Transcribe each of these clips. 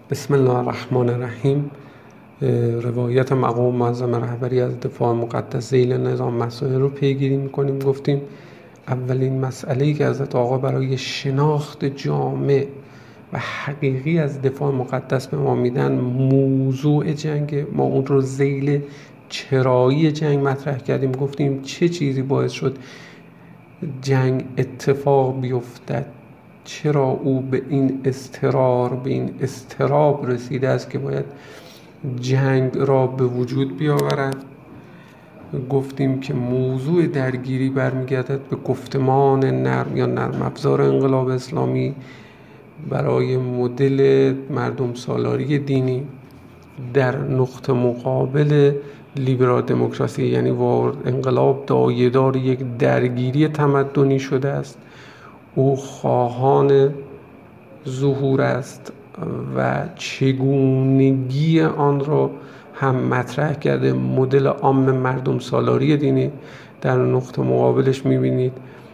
بسم الله الرحمن الرحیم. روایت مقام معظم رهبری از دفاع مقدس ذیل نظام مسائل رو پیگیری میکنیم. گفتیم اولین مسئله‌ای که حضرت آقا برای شناخت جامع و حقیقی از دفاع مقدس به ما میدن موضوع جنگ. ما اون رو ذیل چرایی جنگ مطرح کردیم. گفتیم چه چیزی باعث شد جنگ اتفاق بیفتد، چرا او به این اضطراب رسیده است که باید جنگ را به وجود بیاورد. گفتیم که موضوع درگیری برمیگردد به گفتمان نرم یا نرم افزار انقلاب اسلامی برای مدل مردم سالاری دینی در نقطه مقابل لیبرال دموکراسی، یعنی انقلاب دایه‌دار یک درگیری تمدنی شده است. او خواهان ظهور است و چگونگی آن را هم مطرح کرده. مدل عام مردم سالاری دینی در نقطه مقابلش می‌بینید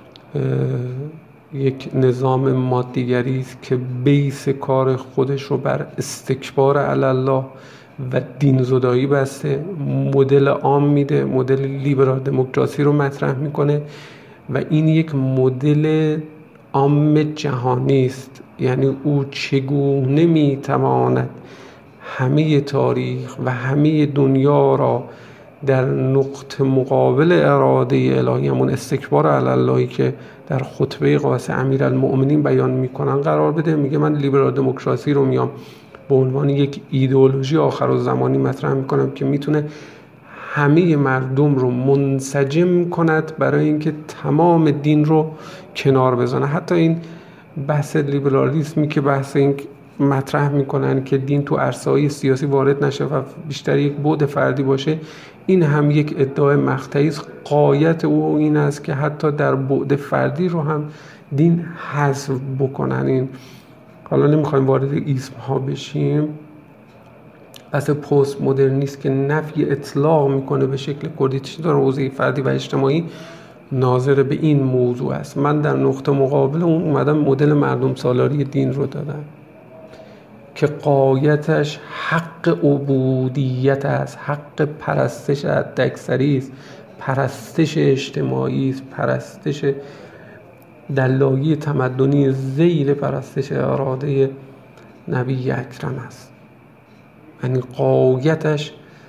یک نظام مادیگری است که بیس کار خودش رو بر استکبار علی الله و دین زدایی بسته. مدل عام میده، مدل لیبرال دموکراسی رو مطرح میکنه و این یک مدل عام جهانی است. یعنی او چگونه میتواند همه تاریخ و همه دنیا را در نقطه مقابل اراده الهی، همون استکبار علی اللهی که در خطبه قاس امیرالمؤمنین بیان میکنن قرار بده. میگه من لیبرال دموکراسی رو میام به عنوان یک ایدئولوژی آخرالزمانی مطرح میکنم که میتونه همه مردم رو منسجم کند برای اینکه تمام دین رو کنار بزنه. حتی این بحث لیبرالیسمی که بحث این مطرح میکنن که دین تو عرصه‌های سیاسی وارد نشه و بیشتر یک بعد فردی باشه، این هم یک ادعای مقطعی است. غایت او این است که حتی در بعد فردی رو هم دین حذف بکنن. این حالا نمیخوایم وارد ایسم ها بشیم. بحث پست مدرنیست که نفی اطلاق میکنه به شکل کلی در حوزه فردی و اجتماعی ناظر به این موضوع است. من در نقطه مقابل اون اومدم مدل مردم سالاری دین رو دادم که غایتش حق عبودیت است، حق پرستش حداکثری است، پرستش اجتماعی است، پرستش دلایل تمدنی ذیل پرستش اراده نبی اکرم است. یعنی غایتش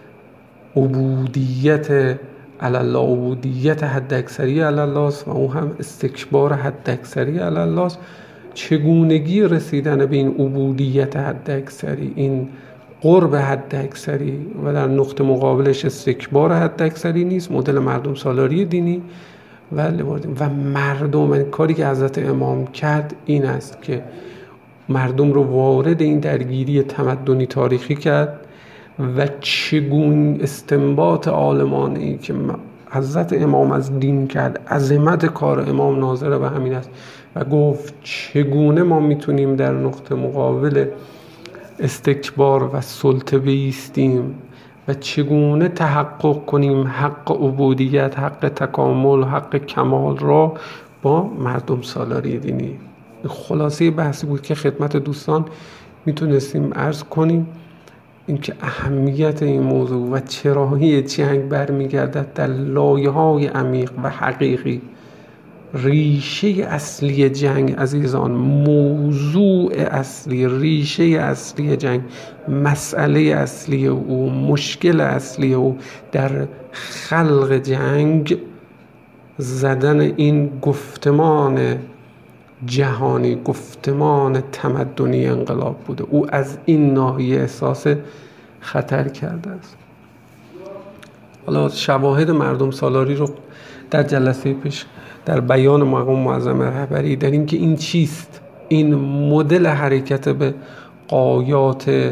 عبودیت علی الله، عبودیت حداکثری علی الله است و اون هم استکبار حداکثری علی الله است. چگونگی رسیدن به این عبودیت حداکثری، این قرب حداکثری و در نقطه مقابلش استکبار حداکثری نیست، مدل مردم سالاری دینی و مردم. کاری که حضرت امام کرد این است که مردم رو وارد این درگیری تمدنی تاریخی کرد و چگونه استنباط عالمانه‌ای که حضرت امام از دین کرد، عظمت کار امام ناظر به همین است و گفت چگونه ما میتونیم در نقطه مقابل استکبار و سلطه بایستیم و چگونه تحقق کنیم حق عبودیت، حق تکامل، حق کمال را با مردم سالاری دینی. خلاصه بحثی بود که خدمت دوستان میتونستیم عرض کنیم. اینکه اهمیت این موضوع و چرایی جنگ برمیگردد در لایه‌های عمیق و حقیقی. ریشه اصلی جنگ عزیزان، موضوع اصلی، ریشه اصلی جنگ، مسئله اصلی او، مشکل اصلی او در خلق جنگ زدن این گفتمان جهانی، گفتمان تمدنی انقلاب بوده. او از این ناحیه احساس خطر کرده است. حالا شواهد مردم سالاری رو در جلسه پیش در بیان مقام معظم رهبری در این که این چیست، این مدل حرکت به غایات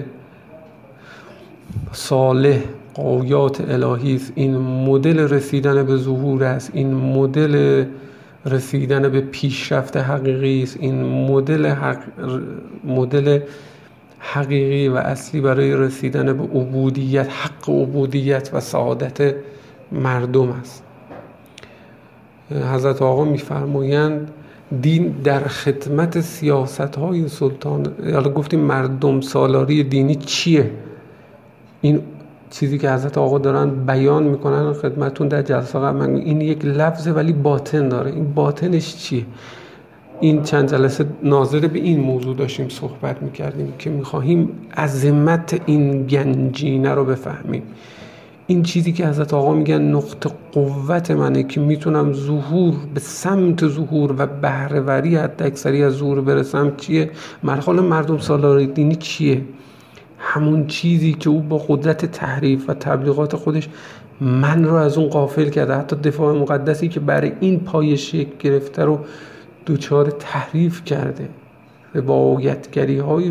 صالح، غایات الهی است، این مدل رسیدن به ظهور است، این مدل رسیدن به پیشرفت حقیقی است، این مدل حقیقی و اصلی برای رسیدن به عبودیت، حق عبودیت و سعادت مردم است. حضرت آقا می‌فرمایند دین در خدمت سیاست‌های سلطان. حالا گفتیم مردم سالاری دینی چیه؟ این چیزی که حضرت آقا دارن بیان میکنن خدمتون در جلسه قبل، این یک لفظه ولی باطن داره. این باطنش چیه؟ این چند جلسه ناظر به این موضوع داشتیم صحبت میکردیم که میخواهیم عظمت این گنجینه رو بفهمیم. این چیزی که حضرت آقا میگن نقطه قوت منه که میتونم ظهور به سمت ظهور و بهره‌وری حتی اکثری از ظهور برسم چیه؟ مرحله مردم سالاری دینی چیه؟ همون چیزی که او با قدرت تحریف و تبلیغات خودش من رو از اون غافل کرده. حتی دفاع مقدسی که برای این پایه شکل گرفته رو دوچار تحریف کرده. روایتگری های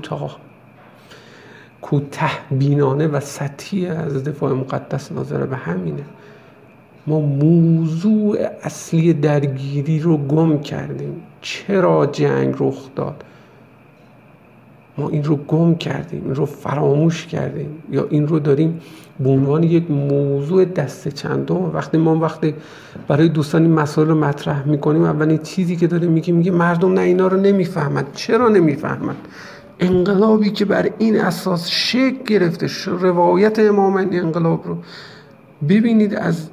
کوتاه بینانه و سطحی از دفاع مقدس ناظر به همینه. ما موضوع اصلی درگیری رو گم کردیم. چرا جنگ رخ داد؟ ما این رو گم کردیم، این رو فراموش کردیم، یا این رو داریم به عنوان یک موضوع دست چندم. وقتی برای دوستان این مسائل رو مطرح میکنیم، اولین چیزی که داریم میگه مردم نه اینا رو نمیفهمند. چرا نمیفهمند؟ انقلابی که بر این اساس شکل گرفته، روایت امام انقلاب رو ببینید، از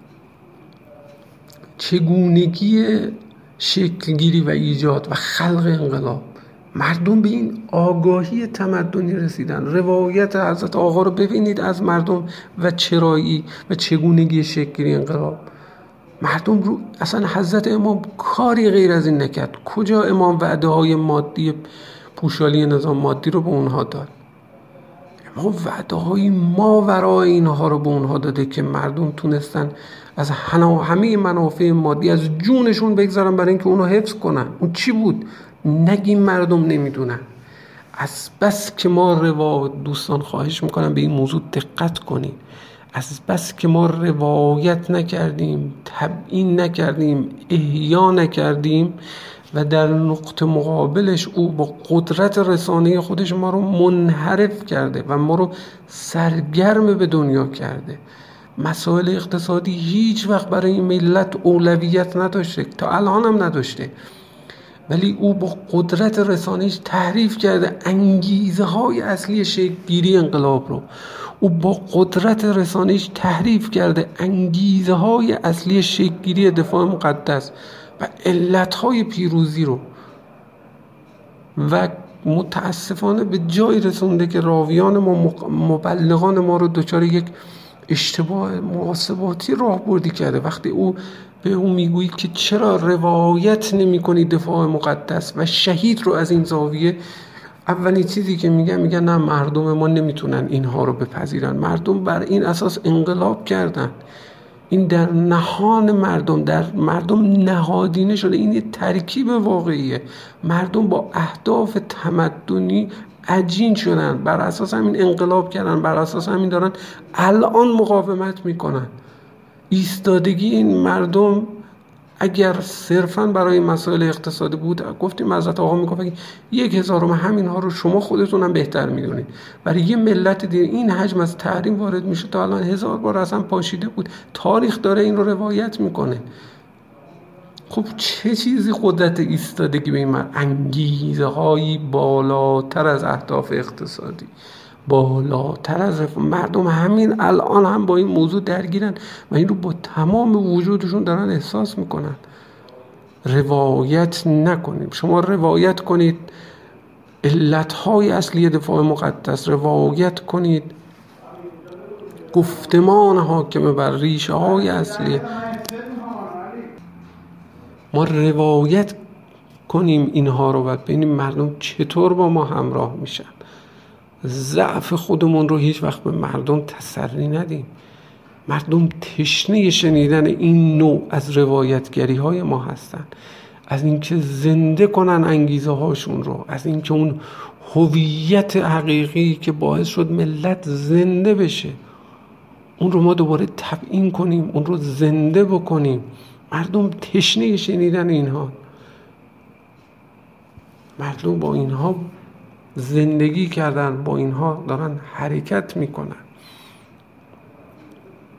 چگونگی شکلگیری و ایجاد و خلق انقلاب مردم به این آگاهی تمدنی رسیدن. روایت حضرت آقا رو ببینید از مردم و چرایی و چگونگی شکلگیری انقلاب. مردم رو اصلا حضرت امام کاری غیر از این نکرد. کجا امام وعده های مادی پوشالی نظام مادی رو به اونها داد؟ امام وعده های ماورای اینها رو به اونها داده که مردم تونستن از همه منافع مادی از جونشون بگذارن برای اینکه اونو حفظ کنن. اون چی بود؟ نگیم مردم نمیدونن. از بس که ما دوستان خواهش میکنم به این موضوع دقت کنید. از بس که ما روایت نکردیم، تبیین نکردیم، احیا نکردیم و در نقطه مقابلش او با قدرت رسانه خودش ما رو منحرف کرده و ما رو سرگرم به دنیا کرده. مسائل اقتصادی هیچ وقت برای این ملت اولویت نداشته، تا الان هم نداشته، ولی او با قدرت رسانه‌اش تحریف کرده انگیزه های اصلی شکل‌گیری انقلاب رو. او با قدرت رسانه‌اش تحریف کرده انگیزه های اصلی شکل‌گیری دفاع مقدس و علتهای پیروزی رو، و متاسفانه به جای رسونده که راویان ما، مبلغان ما رو دچار یک اشتباه محاسباتی راه بردی کرده. وقتی او به اون میگویی که چرا روایت نمی کنی دفاع مقدس و شهید رو از این زاویه، اولین چیزی که میگن نه مردم ما نمیتونن اینها رو بپذیرن. مردم بر این اساس انقلاب کردن. این در نهان مردم، در مردم نهادینه شده. این یه ترکیب واقعیه. مردم با اهداف تمدنی عجین شدن، بر اساس همین انقلاب کردن، بر اساس همین دارن الان مقاومت میکنن. ایستادگی این مردم اگر صرفاً برای مسائل اقتصادی بود، گفتیم حضرت آقا میگفت 1/1000 همینها رو شما خودتونم بهتر میدونید. برای یه ملت دیگه این حجم از تحریم وارد میشه تا الان 1000 بار اصلا پاشیده بود. تاریخ داره این رو روایت میکنه. خب چه چیزی قدرت ایستادگی به این انگیزه هایی بالاتر از اهداف اقتصادی، بالاتر از مردم همین الان هم با این موضوع درگیرن و این رو با تمام وجودشون دارن احساس میکنن. روایت نکنیم. شما روایت کنید علتهای اصلی دفاع مقدس، روایت کنید گفتمان حاکم بر ریشه های اصلی. ما روایت کنیم اینها رو و ببینیم مردم چطور با ما همراه میشن. ضعف خودمون رو هیچ وقت به مردم تسری ندیم. مردم تشنه شنیدن این نوع از روایتگری های ما هستن، از اینکه زنده کنن انگیزه هاشون رو، از اینکه اون هویت حقیقی که باعث شد ملت زنده بشه اون رو ما دوباره تبیین کنیم، اون رو زنده بکنیم. مردم تشنه شنیدن اینها، مردم با اینها زندگی کردن، با اینها دارن حرکت میکنن.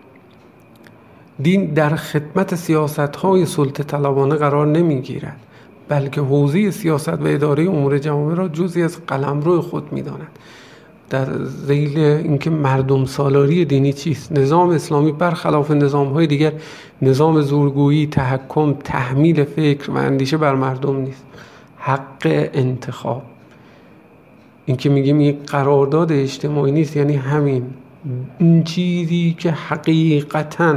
دین در خدمت سیاست‌های سلطه طلبانه قرار نمیگیرد، بلکه حوزه سیاست و اداره امور جامعه را جزئی از قلمرو خود می‌داند. در ذیل اینکه مردم سالاری دینی چیست؟ نظام اسلامی برخلاف نظام‌های دیگر نظام زورگویی، تحکم، تحمیل فکر و اندیشه بر مردم نیست. حق انتخاب، اینکه میگیم یک قرارداد اجتماعی نیست، یعنی همین این چیزی که حقیقتاً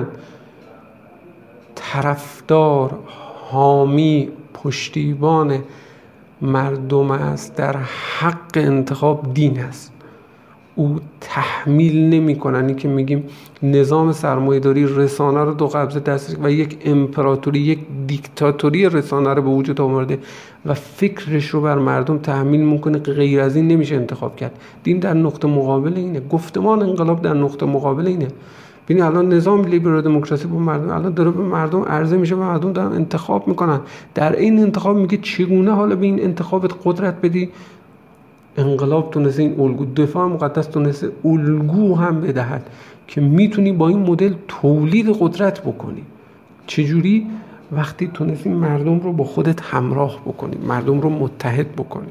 طرفدار، حامی، پشتیبان مردم است در حق انتخاب دین است. او تحمیل نمی کنن. این که میگیم نظام سرمایه‌داری رسانه رو دو قبضه دست و یک امپراتوری، یک دیکتاتوری رسانه رو به وجود آورده و فکرش رو بر مردم تحمیل میکنه، غیر از این نمیشه انتخاب کرد. دین در نقطه مقابل اینه، گفتمان انقلاب در نقطه مقابل اینه. ببین الان نظام لیبرال دموکراسی با مردم الان داره به مردم عرضه میشه و مردم دارن انتخاب میکنن. در این انتخاب میگه چگونه حالا به این انتخابت قدرت بدی. انقلاب تونسته این الگو، دفاع مقدس تونسته الگو هم بدهد که میتونی با این مدل تولید قدرت بکنی. چجوری؟ وقتی تونستی مردم رو با خودت همراه بکنی، مردم رو متحد بکنی.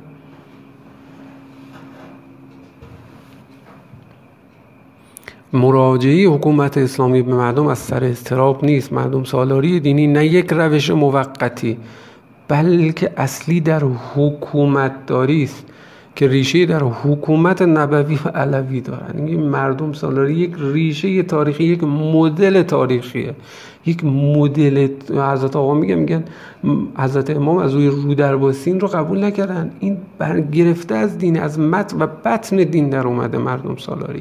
مراجعه حکومت اسلامی به مردم از سر اضطراب نیست. مردم سالاری دینی نه یک روش موقتی بلکه اصلی در حکومت داری است که ریشه در حکومت نبوی و علوی دارن. این مردم سالاری یک ریشه تاریخی، یک مدل تاریخیه، یک مدل. حضرت آقا میگن حضرت امام از روی رودرباسین رو قبول نکردن. این برگرفته از دین، از متن و بطن دین در اومده مردم سالاری.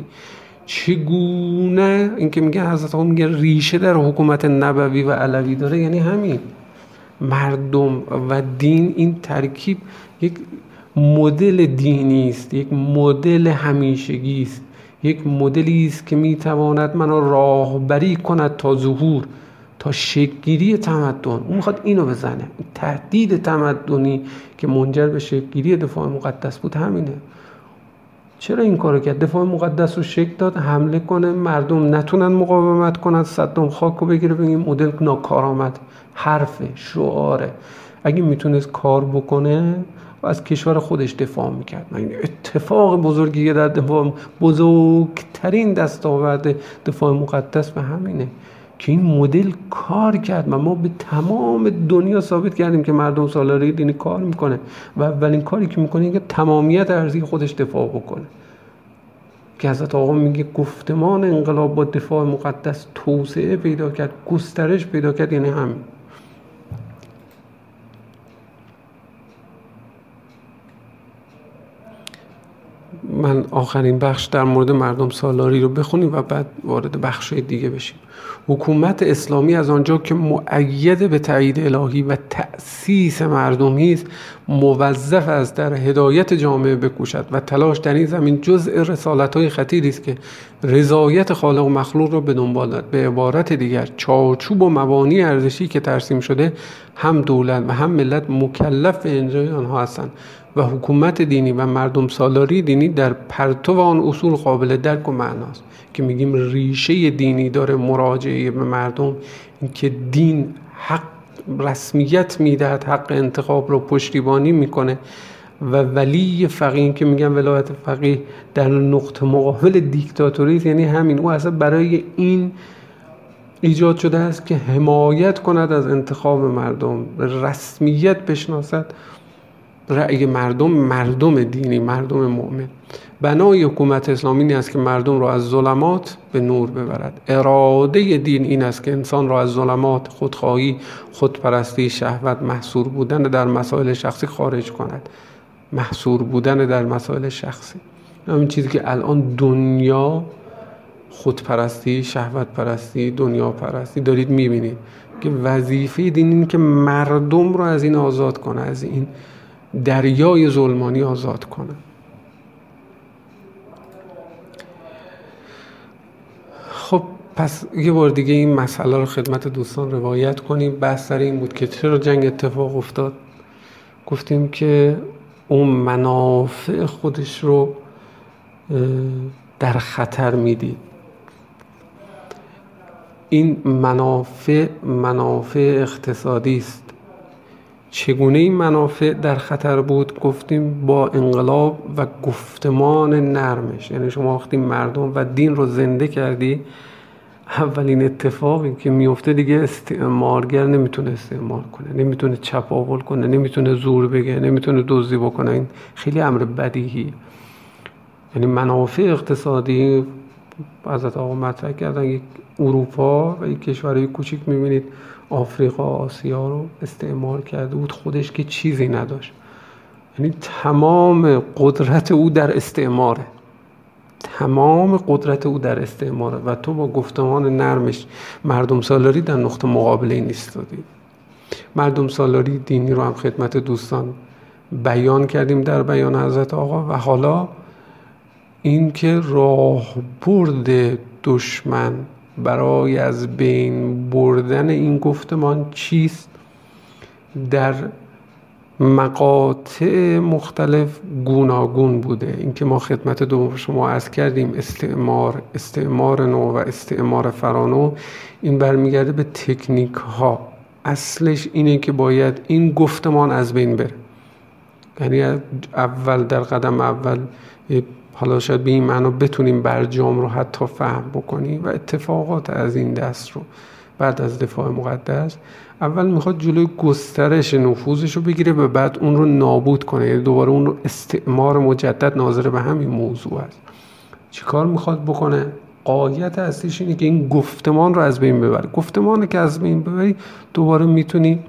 چگونه این که میگن حضرت آقا میگن ریشه در حکومت نبوی و علوی داره، یعنی همین مردم و دین، این ترکیب یک مدل دینی است، یک مدل همیشگی است، یک مدلی است که میتواند منو راهبری کند تا ظهور، تا شکل‌گیری تمدن. اون میخواد اینو بزنه. تهدید تمدنی که منجر به شکل‌گیری دفاع مقدس بود همینه. چرا این کارو کرد؟ دفاع مقدس رو شکل داد، حمله کنه، مردم نتونن مقاومت کنن، صدام خاک رو بگیره. بگیم مدل ناکارآمد، حرفه، شعاره. اگه میتونست کار بکنه و از کشور خودش دفاع میکرد. این اتفاق بزرگی در دفاع، بزرگترین دستاورد دفاع مقدس به همینه که این مدل کار کرد و ما به تمام دنیا ثابت کردیم که مردم سالاری دینی کار میکنه و اولین کاری که میکنه اینکه تمامیت ارضی خودش دفاع بکنه. که حضرت آقا میگه گفتمان انقلاب با دفاع مقدس توسعه پیدا کرد، گسترش پیدا کرد، یعنی همین. من آخرین بخش در مورد مردم سالاری رو بخونیم و بعد وارد بخش‌های دیگه بشیم. حکومت اسلامی از آنجا که مؤید به تایید الهی و تأسیس مردمی است، موظف است در هدایت جامعه بکوشد و تلاش در این زمین جزء رسالت‌های خطیری است که رضایت خالق و مخلوق را به دنبال دارد. به عبارت دیگر چارچوب و مبانی ارزشی که ترسیم شده هم دولت و هم ملت مکلف به اجرای آنها هستند و حکومت دینی و مردم سالاری دینی در پرتو آن اصول قابل درک و معناست. که میگیم ریشه دینی داره مراجعه به مردم، که دین حق رسمیت میدهد، حق انتخاب رو پشتیبانی میکنه و ولی فقیه که میگن ولایت فقیه در نقطه مقابل دیکتاتوری، یعنی همین. او اصلا برای این ایجاد شده است که حمایت کند از انتخاب مردم، رسمیت بشناسد رأی مردم، مردم دینی، مردم مؤمن. بنای حکومت اسلامی این است که مردم را از ظلمات به نور ببرد. اراده دین این است که انسان را از ظلمات، خودخواهی، خودپرستی، شهوت، محصور بودن در مسائل شخصی خارج کند. محصور بودن در مسائل شخصی، همین چیزی که الان دنیا، خودپرستی، شهوت پرستی، دنیا پرستی دارید میبینید که وظیفه دین این که مردم را از این آزاد کنه، از این دریای ظلمانی آزاد کنه. خب پس یه بار دیگه این مسئله رو خدمت دوستان روایت کنیم. بحث سر این بود که چرا جنگ اتفاق افتاد. گفتیم که اون منافع خودش رو در خطر میدید. این منافع اقتصادی است. چگونه این منافع در خطر بود؟ گفتیم با انقلاب و گفتمان نرمش. یعنی شما وقتی مردم و دین رو زنده کردی، اولین اتفاقی که میفته دیگه استعمارگر نمیتونه استعمار کنه، نمیتونه چپاول کنه، نمیتونه زور بگه، نمیتونه دزدی بکنه. این خیلی امر بدیهی. یعنی منافع اقتصادی حضرت آقا مطرح کردن. یک اروپا و یک کشورهای کوچیک میبینید آفریقا، آسیا رو استعمار کرده بود، خودش که چیزی نداشت. یعنی تمام قدرت او در استعماره، تمام قدرت او در استعماره و تو با گفتمان نرمش مردم سالاری در نقطه مقابل این ایستادی. مردم سالاری دینی رو هم خدمت دوستان بیان کردیم در بیان حضرت آقا. و حالا این که راهبرد دشمن برای از بین بردن این گفتمان چیست؟ در مقاطع مختلف گوناگون بوده. این که ما خدمت دوم شما عرض کردیم استعمار نو و استعمار فرانو، این برمیگرده به تکنیک ها. اصلش اینه که باید این گفتمان از بین بره. یعنی اول در قدم اول حالا شاید به این معنا بتونیم برجام رو حتی فهم بکنیم و اتفاقات از این دست رو بعد از دفاع مقدس اول میخواد جلوی گسترش نفوذش رو بگیره و بعد اون رو نابود کنه. یعنی دوباره اون رو استعمار مجدد ناظر به همین موضوع است. چی کار میخواد بکنه؟ غایت اصلیش اینه که این گفتمان رو از بین ببره. گفتمانی که از بین ببری دوباره میتونی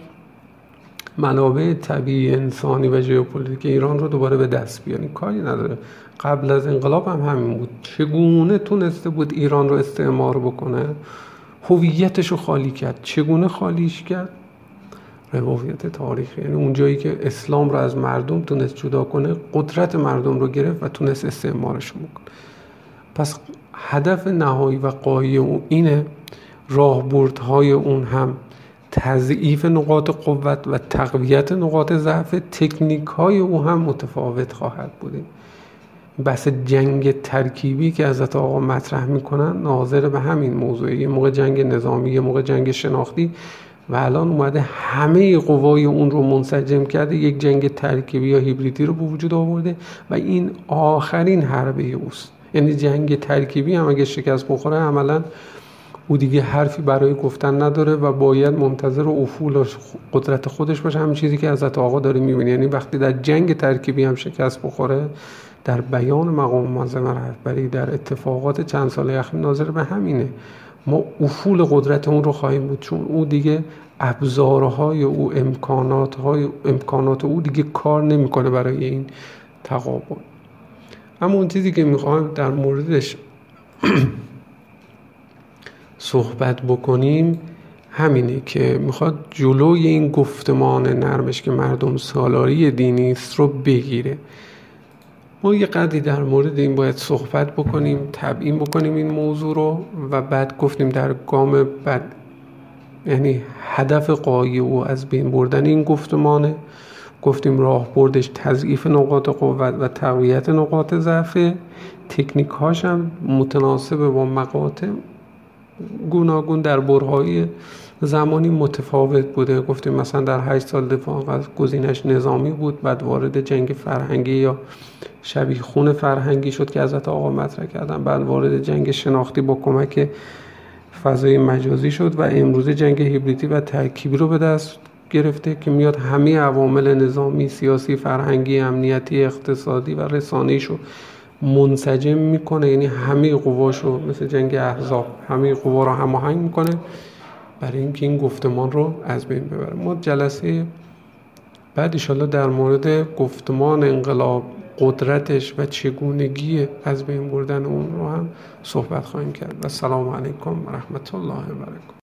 منابع طبیعی انسانی و ژئوپلیتیک ایران رو دوباره به دست بیاری. کاری نداره. قبل از انقلاب هم همین بود. چگونه تونسته بود ایران رو استعمار بکنه؟ هویتش رو خالی کرد. چگونه خالیش کرد؟ روایت تاریخی. یعنی اون جایی که اسلام رو از مردم تونست جدا کنه، قدرت مردم رو گرفت و تونست استعمارش بکنه. پس هدف نهایی و غایی اون اینه. راهبردهای اون هم تضعیف نقاط قوت و تقویت نقاط ضعف. تکنیک های او هم متفاوت خواهد بود. بحث جنگ ترکیبی که حضرت آقا مطرح میکنن ناظر به همین موضوع. یه موقع جنگ نظامی، یه موقع جنگ شناختی و الان اومده همه قوای اون رو منسجم کرده، یک جنگ ترکیبی یا هیبریدی رو به وجود آورده و این آخرین حربه اوست. یعنی جنگ ترکیبی هم اگه شکست بخوره عملاً او دیگه حرفی برای گفتن نداره و باید منتظر افول و قدرت خودش باشه. همین چیزی که حضرت آقا داره میبینی. یعنی وقتی در جنگ ترکیبی هم شکست بخوره، در بیان مقام معظم رهبری در اتفاقات چند ساله اخیر ناظر به همینه. ما افول قدرت اون رو خواهیم بود، چون او دیگه ابزارهای او، امکانات او دیگه کار نمیکنه برای این تقابل. اما اون چیزی که میخوایم در موردش صحبت بکنیم همینه که میخواد جلوی این گفتمان نرمش که مردم سالاری دینی است رو بگیره. ما یه قدری در مورد این باید صحبت بکنیم، تبیین بکنیم این موضوع رو و بعد گفتیم در گام بعد، یعنی هدف غایی او از بین بردن این گفتمانه. گفتیم راهبردش تضعیف نقاط قوت و تقویت نقاط ضعف. تکنیک هاش هم متناسب با مقاطع گوناگون در برهای زمانی متفاوت بوده. گفتیم مثلا در 8 سال دفاع از گزینش نظامی بود، بعد وارد جنگ فرهنگی یا شبیه خون فرهنگی شد که حضرت آقا مطرح کردن، بعد وارد جنگ شناختی با کمک فضای مجازی شد و امروزه جنگ هیبریدی و ترکیبی رو به دست گرفته که میاد همه عوامل نظامی، سیاسی، فرهنگی، امنیتی، اقتصادی و رسانه‌ایشو منسجم میکنه. یعنی همه قواشو مثل جنگ احزاب همه قوا رو هماهنگ میکنه برای اینکه این گفتمان رو از بین ببره. ما جلسه بعد ان شاءالله در مورد گفتمان انقلاب، قدرتش و چگونگی از بین بردن اون رو هم صحبت خواهیم کرد. و السلام علیکم و رحمت الله و برکاته.